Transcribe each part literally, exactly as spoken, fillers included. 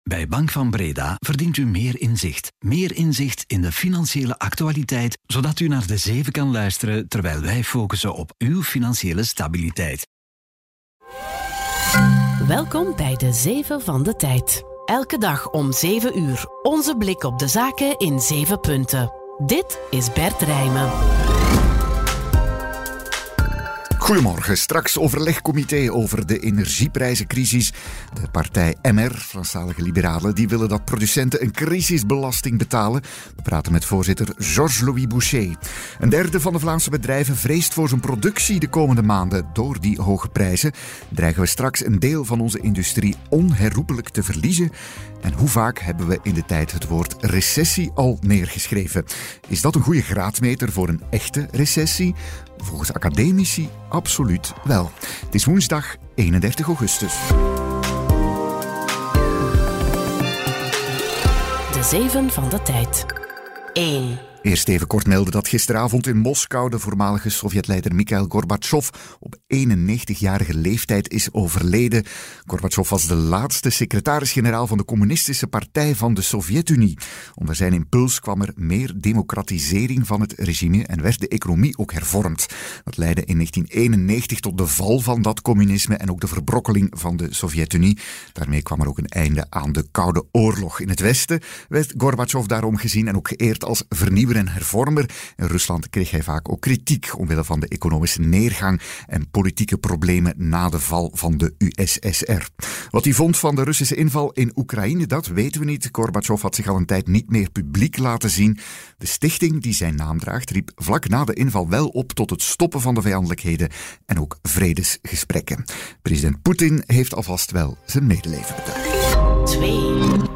Bij Bank van Breda verdient u meer inzicht. Meer inzicht in de financiële actualiteit, zodat u naar de zeven kan luisteren terwijl wij focussen op uw financiële stabiliteit. Welkom bij de zeven van de tijd. Elke dag om zeven uur. Onze blik op de zaken in zeven punten. Dit is Bert Rijmen. Goedemorgen, straks overlegcomité over de energieprijzencrisis. De partij M R, Franstalige Liberalen, die willen dat producenten een crisisbelasting betalen. We praten met voorzitter Georges-Louis Boucher. Een derde van de Vlaamse bedrijven vreest voor zijn productie de komende maanden. Door die hoge prijzen dreigen we straks een deel van onze industrie onherroepelijk te verliezen. En hoe vaak hebben we in de tijd het woord recessie al neergeschreven? Is dat een goede graadmeter voor een echte recessie? Volgens academici absoluut wel. Het is woensdag eenendertig augustus. De zeven van de tijd. één. Eerst even kort melden dat gisteravond in Moskou de voormalige Sovjetleider Mikhail Gorbachev op eenennegentigjarige leeftijd is overleden. Gorbachev was de laatste secretaris-generaal van de Communistische Partij van de Sovjet-Unie. Onder zijn impuls kwam er meer democratisering van het regime en werd de economie ook hervormd. Dat leidde in negentien eenennegentig tot de val van dat communisme en ook de verbrokkeling van de Sovjet-Unie. Daarmee kwam er ook een einde aan de Koude Oorlog. In het Westen werd Gorbachev daarom gezien en ook geëerd als vernieuwer en hervormer. In Rusland kreeg hij vaak ook kritiek omwille van de economische neergang en politieke problemen na de val van de U S S R. Wat hij vond van de Russische inval in Oekraïne, dat weten we niet. Gorbachev had zich al een tijd niet meer publiek laten zien. De stichting die zijn naam draagt riep vlak na de inval wel op tot het stoppen van de vijandelijkheden en ook vredesgesprekken. President Poetin heeft alvast wel zijn medeleven betuigd. twee.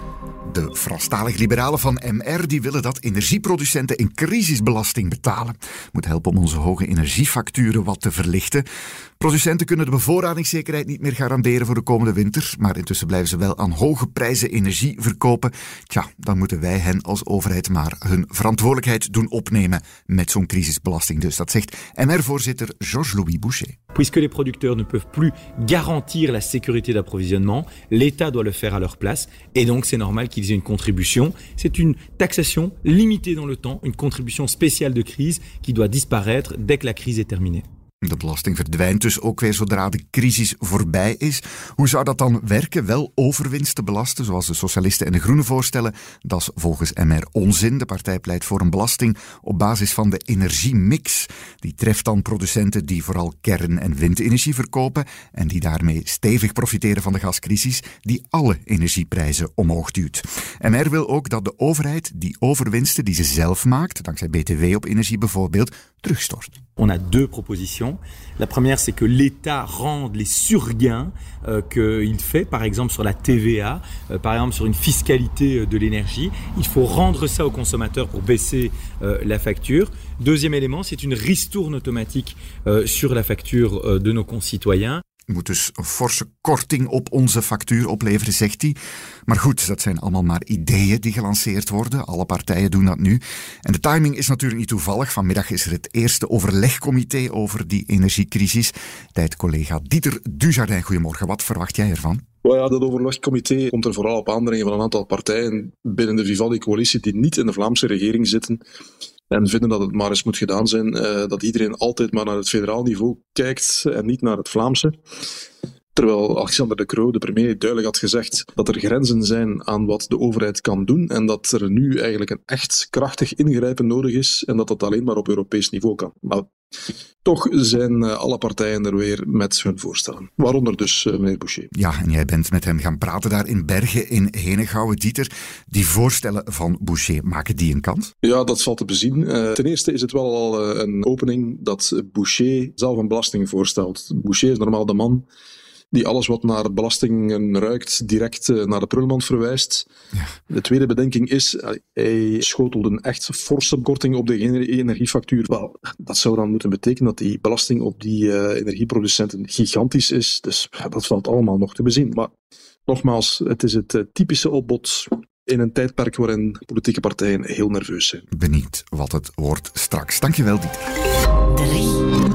De Franstalige Liberalen van M R die willen dat energieproducenten een crisisbelasting betalen. Moet helpen om onze hoge energiefacturen wat te verlichten. Producenten kunnen de bevoorradingszekerheid niet meer garanderen voor de komende winter, maar intussen blijven ze wel aan hoge prijzen energie verkopen. Tja, dan moeten wij hen als overheid maar hun verantwoordelijkheid doen opnemen met zo'n crisisbelasting. Dus dat zegt M R-voorzitter Georges-Louis Boucher. Puisque les producteurs ne peuvent plus garantir la sécurité d'approvisionnement, l'État doit le faire à leur place. Et donc c'est normal qu'ils aient une contribution. C'est une taxation limitée dans le temps, une contribution spéciale de crise qui doit disparaître dès que la crise est terminée. De belasting verdwijnt dus ook weer zodra de crisis voorbij is. Hoe zou dat dan werken? Wel overwinst te belasten, zoals de socialisten en de groenen voorstellen. Dat is volgens M R onzin. De partij pleit voor een belasting op basis van de energiemix. Die treft dan producenten die vooral kern- en windenergie verkopen en die daarmee stevig profiteren van de gascrisis die alle energieprijzen omhoog duwt. M R wil ook dat de overheid die overwinsten die ze zelf maakt, dankzij B T W op energie bijvoorbeeld, terugstort. On a deux propositions. La première, c'est que l'État rende les surgains euh, qu'il fait, par exemple sur la T V A, euh, par exemple sur une fiscalité de l'énergie. Il faut rendre ça aux consommateurs pour baisser euh, la facture. Deuxième élément, c'est une ristourne automatique euh, sur la facture euh, de nos concitoyens. Moet dus een forse korting op onze factuur opleveren, zegt hij. Maar goed, dat zijn allemaal maar ideeën die gelanceerd worden. Alle partijen doen dat nu. En de timing is natuurlijk niet toevallig. Vanmiddag is er het eerste overlegcomité over die energiecrisis. Tijd-collega Dieter Dujardin, goedemorgen. Wat verwacht jij ervan? Well ja, dat overlegcomité komt er vooral op aandringen van een aantal partijen binnen de Vivaldi-coalitie die niet in de Vlaamse regering zitten. En vinden dat het maar eens moet gedaan zijn, uh, dat iedereen altijd maar naar het federaal niveau kijkt en niet naar het Vlaamse. Terwijl Alexander De Croo, de premier, duidelijk had gezegd dat er grenzen zijn aan wat de overheid kan doen en dat er nu eigenlijk een echt krachtig ingrijpen nodig is en dat dat alleen maar op Europees niveau kan. Maar toch zijn uh, alle partijen er weer met hun voorstellen. Waaronder dus uh, meneer Boucher. Ja, en jij bent met hem gaan praten daar in Bergen in Henegouwen. Dieter, die voorstellen van Boucher, maken die een kans? Ja, dat valt te bezien. Uh, ten eerste is het wel al uh, een opening dat Boucher zelf een belasting voorstelt. Boucher is normaal de man die alles wat naar belastingen ruikt direct naar de prullenmand verwijst. Ja. De tweede bedenking is, hij schotelde een echt forse korting op de energiefactuur. Wel, dat zou dan moeten betekenen dat die belasting op die uh, energieproducenten gigantisch is. Dus dat valt allemaal nog te bezien. Maar nogmaals, het is het uh, typische opbod in een tijdperk waarin politieke partijen heel nerveus zijn. Benieuwd wat het wordt straks. Dankjewel, Dieter. drie.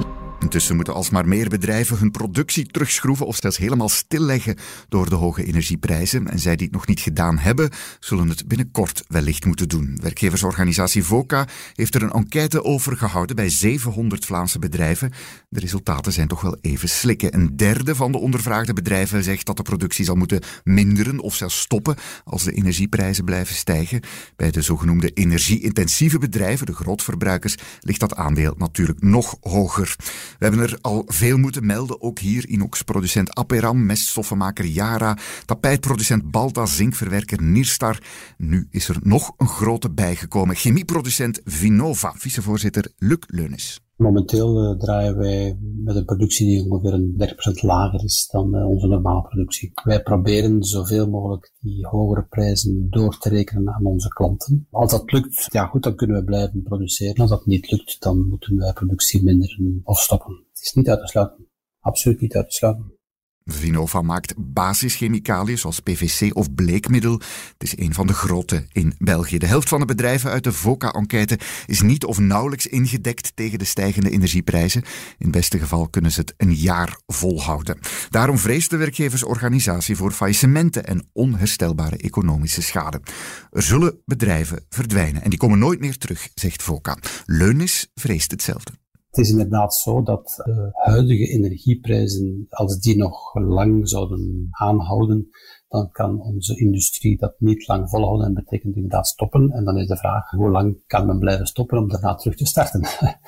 Intussen moeten alsmaar meer bedrijven hun productie terugschroeven of zelfs helemaal stilleggen door de hoge energieprijzen. En zij die het nog niet gedaan hebben, zullen het binnenkort wellicht moeten doen. Werkgeversorganisatie VOCA heeft er een enquête over gehouden bij zevenhonderd Vlaamse bedrijven. De resultaten zijn toch wel even slikken. Een derde van de ondervraagde bedrijven zegt dat de productie zal moeten minderen of zelfs stoppen als de energieprijzen blijven stijgen. Bij de zogenoemde energie-intensieve bedrijven, de grootverbruikers, ligt dat aandeel natuurlijk nog hoger. We hebben er al veel moeten melden, ook hier inox-producent Aperam, meststoffenmaker Yara, tapijtproducent Balta, zinkverwerker Nirstar. Nu is er nog een grote bijgekomen, chemieproducent Vinova, vicevoorzitter Luc Leunis. Momenteel uh, draaien wij met een productie die ongeveer een dertig procent lager is dan uh, onze normale productie. Wij proberen zoveel mogelijk die hogere prijzen door te rekenen aan onze klanten. Als dat lukt, ja goed, dan kunnen we blijven produceren. Als dat niet lukt, dan moeten wij productie minderen of stoppen. Het is niet uit te sluiten. Absoluut niet uit te sluiten. Vinova maakt basischemicaliën zoals P V C of bleekmiddel. Het is een van de grote in België. De helft van de bedrijven uit de VOCA-enquête is niet of nauwelijks ingedekt tegen de stijgende energieprijzen. In het beste geval kunnen ze het een jaar volhouden. Daarom vreest de werkgeversorganisatie voor faillissementen en onherstelbare economische schade. Er zullen bedrijven verdwijnen en die komen nooit meer terug, zegt VOCA. Leunis vreest hetzelfde. Het is inderdaad zo dat de huidige energieprijzen, als die nog lang zouden aanhouden, dan kan onze industrie dat niet lang volhouden en betekent inderdaad stoppen. En dan is de vraag, hoe lang kan men blijven stoppen om daarna terug te starten?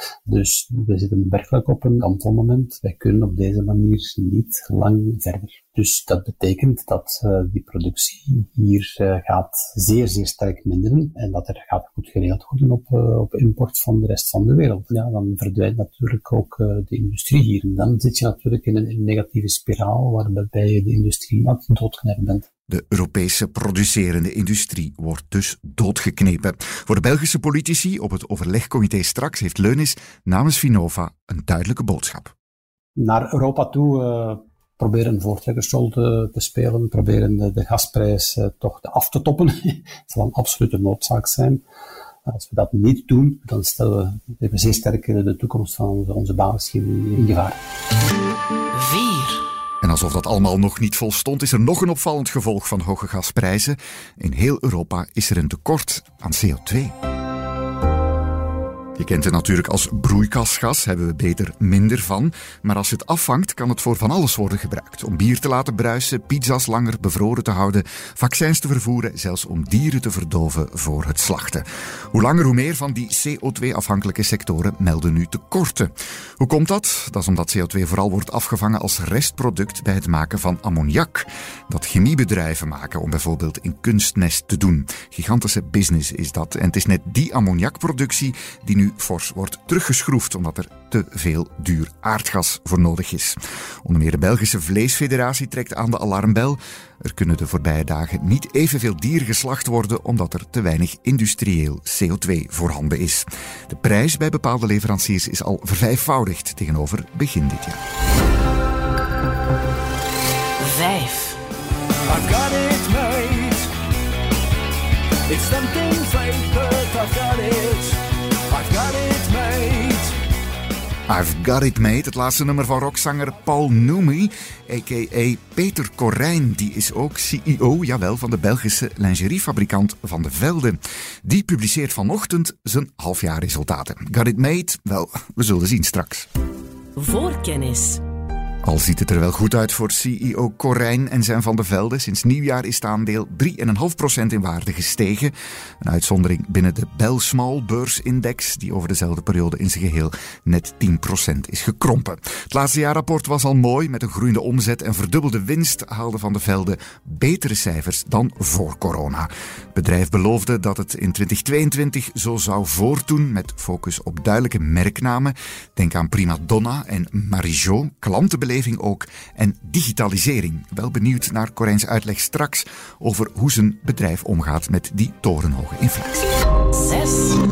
Dus we zitten werkelijk op een kantelmoment. Wij kunnen op deze manier niet lang verder. Dus dat betekent dat uh, die productie hier uh, gaat zeer, zeer sterk minderen en dat er gaat goed geregeld worden op, uh, op import van de rest van de wereld. Ja, dan verdwijnt natuurlijk ook uh, de industrie hier. En dan zit je natuurlijk in een, in een negatieve spiraal waarbij je de industrie aan het doodknijpen bent. De Europese producerende industrie wordt dus doodgeknepen. Voor de Belgische politici op het overlegcomité straks heeft Leunis namens Vinova een duidelijke boodschap. Naar Europa toe uh, proberen een voortrekkersrol te, te spelen, proberen de, de gasprijs uh, toch af te toppen. Dat zal een absolute noodzaak zijn. Als we dat niet doen, dan stellen we, we zeer sterk de toekomst van onze, onze basischemie in gevaar. vier. En alsof dat allemaal nog niet volstond, is er nog een opvallend gevolg van hoge gasprijzen. In heel Europa is er een tekort aan C O twee. Je kent het natuurlijk als broeikasgas, hebben we beter minder van. Maar als je het afvangt, kan het voor van alles worden gebruikt. Om bier te laten bruisen, pizza's langer bevroren te houden, vaccins te vervoeren, zelfs om dieren te verdoven voor het slachten. Hoe langer hoe meer van die C O twee afhankelijke sectoren melden nu tekorten. Hoe komt dat? Dat is omdat C O twee vooral wordt afgevangen als restproduct bij het maken van ammoniak. Dat chemiebedrijven maken om bijvoorbeeld in kunstmest te doen. Gigantische business is dat. En het is net die ammoniakproductie die nu fors wordt teruggeschroefd, omdat er te veel duur aardgas voor nodig is. Onder meer de Belgische Vleesfederatie trekt aan de alarmbel. Er kunnen de voorbije dagen niet evenveel dieren geslacht worden, omdat er te weinig industrieel C O twee voorhanden is. De prijs bij bepaalde leveranciers is al vervijfvoudigd tegenover begin dit jaar. vijf. I've got it made. It's something fake, but I've got it. I've got it made. I've Got It Made, het laatste nummer van rockzanger Paul Noumi, a k a. Peter Corijn. Die is ook C E O, jawel, van de Belgische lingeriefabrikant Van de Velde. Die publiceert vanochtend zijn halfjaarresultaten. Got It Made? Wel, we zullen zien straks. Voorkennis. Al ziet het er wel goed uit voor C E O Corijn en zijn Van de Velde. Sinds nieuwjaar is het aandeel drie komma vijf procent in waarde gestegen. Een uitzondering binnen de Bell Small beursindex, die over dezelfde periode in zijn geheel net tien procent is gekrompen. Het laatste jaarrapport was al mooi. Met een groeiende omzet en verdubbelde winst haalde Van de Velde betere cijfers dan voor corona. Het bedrijf beloofde dat het in twintig tweeëntwintig zo zou voortdoen, met focus op duidelijke merknamen. Denk aan Prima Donna en Marigot, klantenbeleving ook, en digitalisering. Wel benieuwd naar Corijns uitleg straks over hoe zijn bedrijf omgaat met die torenhoge inflatie. zes.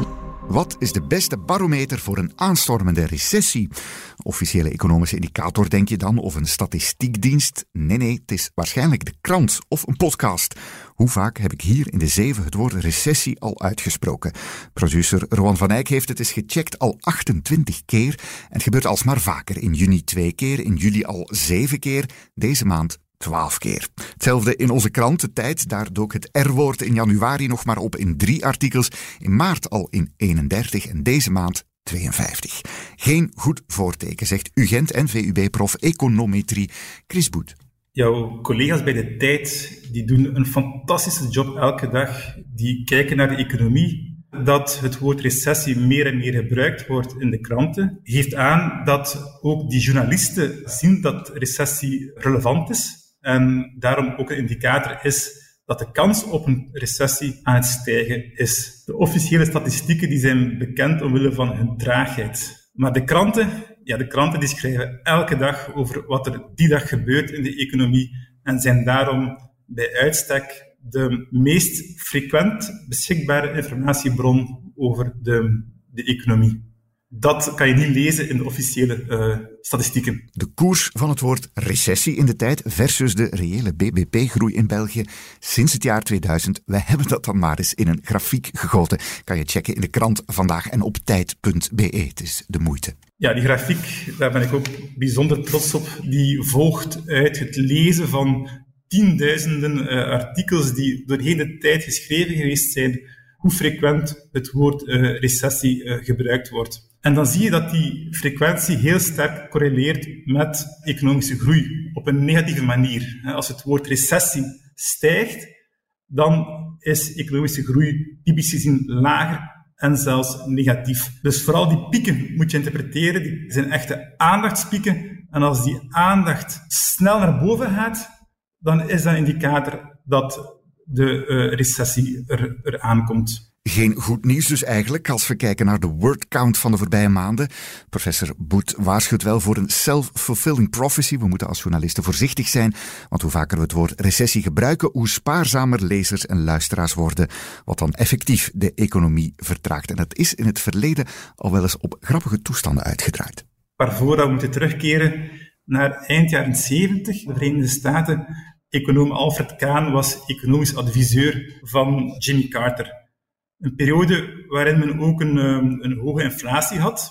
Wat is de beste barometer voor een aanstormende recessie? Officiële economische indicator, denk je dan, of een statistiekdienst? Nee, nee, het is waarschijnlijk de krant of een podcast. Hoe vaak heb ik hier in de zeven het woord recessie al uitgesproken? Producer Rowan van Eyck heeft het eens gecheckt, al achtentwintig keer. En het gebeurt alsmaar vaker. In juni twee keer, in juli al zeven keer, deze maand twaalf keer. Hetzelfde in onze krant, De Tijd. Daar dook het R-woord in januari nog maar op in drie artikels. In maart al in eenendertig en deze maand tweeënvijftig. Geen goed voorteken, zegt U Gent en V U B-prof econometrie Chris Boet. Jouw collega's bij De Tijd die doen een fantastische job elke dag. Die kijken naar de economie. Dat het woord recessie meer en meer gebruikt wordt in de kranten, geeft aan dat ook die journalisten zien dat recessie relevant is. En daarom ook een indicator is dat de kans op een recessie aan het stijgen is. De officiële statistieken die zijn bekend omwille van hun traagheid. Maar de kranten, ja, de kranten die schrijven elke dag over wat er die dag gebeurt in de economie en zijn daarom bij uitstek de meest frequent beschikbare informatiebron over de, de economie. Dat kan je niet lezen in de officiële uh, statistieken. De koers van het woord recessie in De Tijd versus de reële B B P-groei in België sinds het jaar tweeduizend. Wij hebben dat dan maar eens in een grafiek gegoten. Kan je checken in de krant vandaag en op tijd punt b e. Het is de moeite. Ja, die grafiek, daar ben ik ook bijzonder trots op. Die volgt uit het lezen van tienduizenden uh, artikels die doorheen de tijd geschreven geweest zijn, hoe frequent het woord uh, recessie uh, gebruikt wordt. En dan zie je dat die frequentie heel sterk correleert met economische groei, op een negatieve manier. Als het woord recessie stijgt, dan is economische groei typisch gezien lager en zelfs negatief. Dus vooral die pieken moet je interpreteren, die zijn echte aandachtspieken. En als die aandacht snel naar boven gaat, dan is dat een indicator dat de uh, recessie er, er aankomt. Geen goed nieuws dus eigenlijk, als we kijken naar de wordcount van de voorbije maanden. Professor Boet waarschuwt wel voor een self-fulfilling prophecy. We moeten als journalisten voorzichtig zijn, want hoe vaker we het woord recessie gebruiken, hoe spaarzamer lezers en luisteraars worden, wat dan effectief de economie vertraagt. En dat is in het verleden al wel eens op grappige toestanden uitgedraaid. Waarvoor we moeten terugkeren naar eind jaren zeventig, de Verenigde Staten. Econoom Alfred Kahn was economisch adviseur van Jimmy Carter. Een periode waarin men ook een, een hoge inflatie had.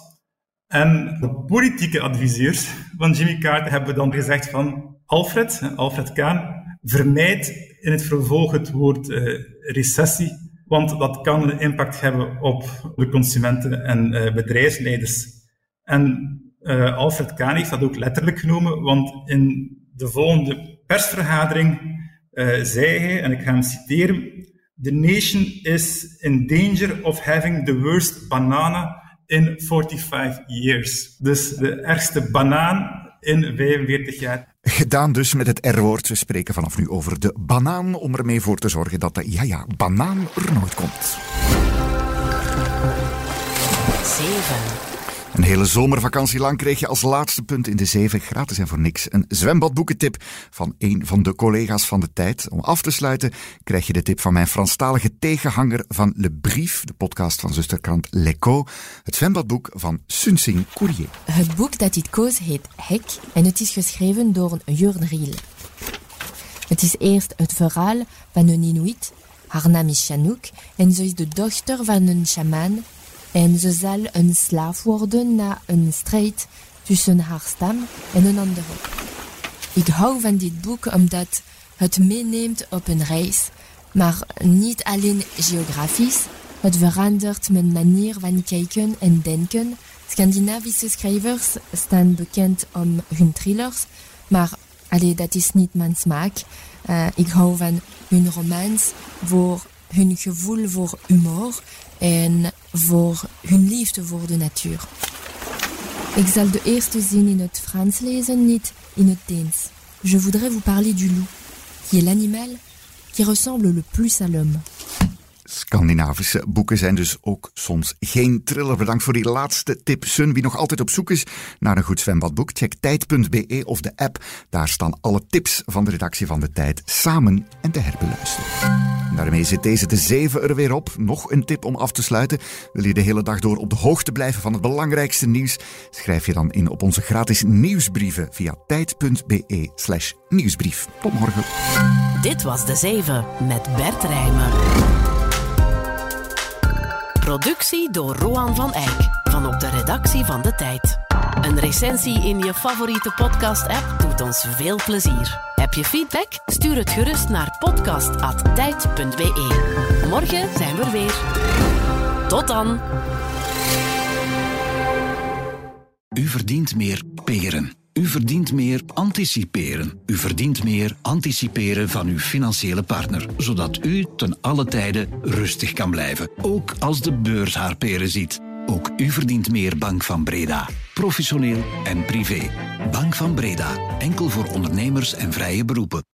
En de politieke adviseurs van Jimmy Carter hebben dan gezegd van Alfred, Alfred Kahn, vermijd in het vervolg het woord uh, recessie, want dat kan een impact hebben op de consumenten en uh, bedrijfsleiders. En uh, Alfred Kahn heeft dat ook letterlijk genomen, want in de volgende persvergadering uh, zei hij, en ik ga hem citeren: "The nation is in danger of having the worst banana in forty-five years." Dus de ergste banaan in vijfenveertig jaar. Gedaan dus met het R-woord. We spreken vanaf nu over de banaan, om ermee voor te zorgen dat de, ja ja, banaan er nooit komt. zeven. Een hele zomervakantie lang kreeg je als laatste punt in de zeven, gratis en voor niks, een zwembadboekentip van een van de collega's van De Tijd. Om af te sluiten krijg je de tip van mijn Franstalige tegenhanger van Le Brief, de podcast van zusterkrant L'Echo, het zwembadboek van Sunsing Courier. Het boek dat ik koos heet Hek en het is geschreven door Jörn Riel. Het is eerst het verhaal van een Inuit, haar naam is Chanook en ze is de dochter van een shaman. En ze zal een slaaf worden na een strijd tussen haar stam en een andere. Ik hou van dit boek omdat het meeneemt op een reis, maar niet alleen geografisch. Het verandert mijn manier van kijken en denken. Scandinavische schrijvers staan bekend om hun thrillers, maar allee, dat is niet mijn smaak. Uh, ik hou van hun romans voor hun gevoel voor humor en voor hun liefde voor de natuur. Ik zal de eerste zin in het Frans lezen, niet in het Deens. Je voudrais vous parler du loup, qui est l'animal qui ressemble le plus à l'homme. Scandinavische boeken zijn dus ook soms geen thriller. Bedankt voor die laatste tip, Sun. Wie nog altijd op zoek is naar een goed zwembadboek, check tijd punt b e of de app. Daar staan alle tips van de redactie van De Tijd samen en te herbeluisteren. Daar Daarmee zit deze de zeven er weer op. Nog een tip om af te sluiten. Wil je de hele dag door op de hoogte blijven van het belangrijkste nieuws? Schrijf je dan in op onze gratis nieuwsbrieven via tijd.be slash nieuwsbrief. Tot morgen. Dit was de zeven met Bert Rijmen. Productie door Roan van Eyck van op de redactie van De Tijd. Een recensie in je favoriete podcast-app doet ons veel plezier. Heb je feedback? Stuur het gerust naar podcast apenstaartje tijd punt be. Morgen zijn we er weer. Tot dan. U verdient meer peren. U verdient meer anticiperen. U verdient meer anticiperen van uw financiële partner, zodat u ten alle tijde rustig kan blijven, ook als de beurs haar peren ziet. Ook u verdient meer Bank van Breda. Professioneel en privé. Bank van Breda. Enkel voor ondernemers en vrije beroepen.